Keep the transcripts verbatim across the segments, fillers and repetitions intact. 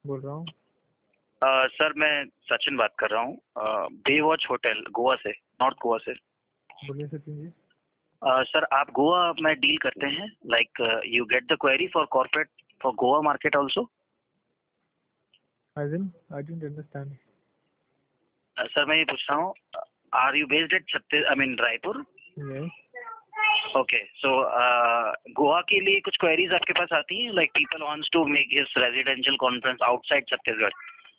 बोल रहा हूँ। अ, सर मैं सचिन बात कर रहा हूँ, बे वॉच होटल गोवा से, नॉर्थ गोवा से। बोलिए सचिन जी। अ, सर आप गोवा में डील करते हैं, like you get the query for corporate for Goa market also? As in, I didn't understand. Sir मैं ये पूछ रहा हूँ, आर यू बेस्ड एट छत्तीस I mean Raipur? Yes. Okay, so Goa के लिए कुछ क्वेरीज आपके पास आती हैं, like people wants to make his residential conference outside Chhattisgarh,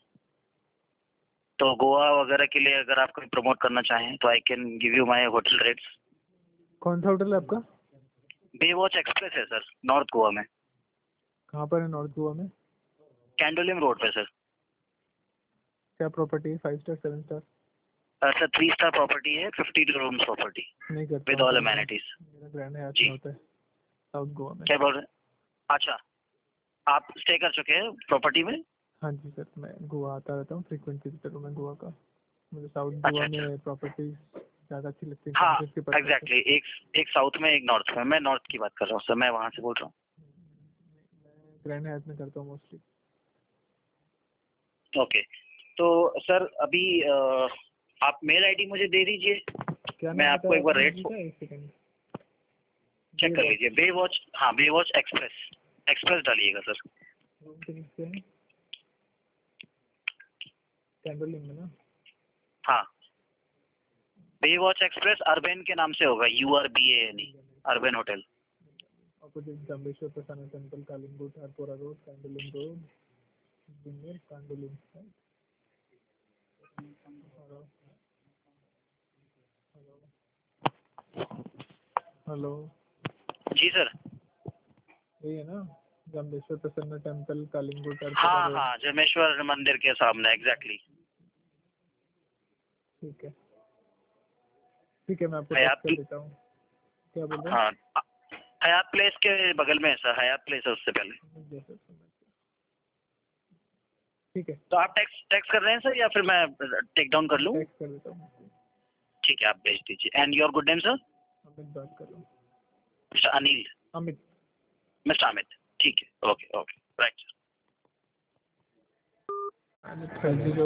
तो गोवा वगैरह के लिए अगर आप कोई प्रमोट करना चाहें तो I can give you my hotel rates. कौन सा होटल है आपका? बे वॉच एक्सप्रेस है सर, नॉर्थ गोवा में। कहाँ पर है नॉर्थ गोवा में? कैंडोलिम रोड पे सर। क्या प्रॉपर्टी है? Five star, seven star? Sir three star property है, फिफ्टी टू रूम्स प्रॉपर्टी नहीं करता विद हूँ ऑल सर मैं। अमेनिटीज। मेरा ग्रैंड हयात जी। में होता है साउथ गोवा में। क्या बोल रहे हैं? अच्छा, आप स्टे कर चुके हैं प्रॉपर्टी में? हाँ जी सर, मैं गोवा आता रहता हूँ, फ्रीक्वेंट विजिटर हूँ मैं गोवा का। मुझे साउथ अच्छा गोवा अच्छा, में प्रॉपर्टी ज़्यादा अच्छी लगती है हाँ फिफ्टी परसेंट से। एग्जैक्टली, एक एक साउथ में एक नॉर्थ में, मैं नॉर्थ की बात कर रहा हूँ सर, मैं वहाँ से बोल रहा हूँ। मैं ग्रैंड हयात में करता हूँ मोस्टली। ओके, तो सर अभी अ, आप मेल आईडी मुझे दे दीजिए, क्या मैं नाम आपको बताया एक बार आपने रेट होटल का? एक सेकंड। चेक कर लीजिए। बे वॉच, हाँ बे वॉच एक्सप्रेस, एक्सप्रेस डालिएगा सर। रूम के किससे हैं? कैंडोलिम में ना? हाँ, बे वॉच एक्सप्रेस अर्बन के नाम से होगा, U R B A N E, urban hotel. Opposite Jambeshwar Prasanna temple, Calangute, Harpora road, Candolim road, जिंगल, कैंडोलिम। Hello hello. जी सर। यही है ना? जम्बेश्वर प्रसन्न टेम्पल, कालिंगुट, हरपोरा हाँ रोड। हाँ, जमेश्वर मंदिर के सामने एग्जैक्टली। ठीक है ठीक है, मैं आपको टेक्स्ट हयात, कर देता हूँ। क्या बोल रहे हाँ हयात प्लेस के बगल में है सर, हयात प्लेस है उससे पहले। हैं? जैसे समझ गया। ठीक है, तो आप टेक्स्ट टेक्स्ट कर रहे हैं सर या फिर मैं टेक डाउन कर लूँ? टेक्स्ट कर देता हूँ। ठीक है, आप भेज दीजिए। And your good name sir? Amit बात कर रहा हूँ। मिस्टर अनिल? अमित। मिस्टर अमित, ठीक है, ओके ओके, राइट। अमित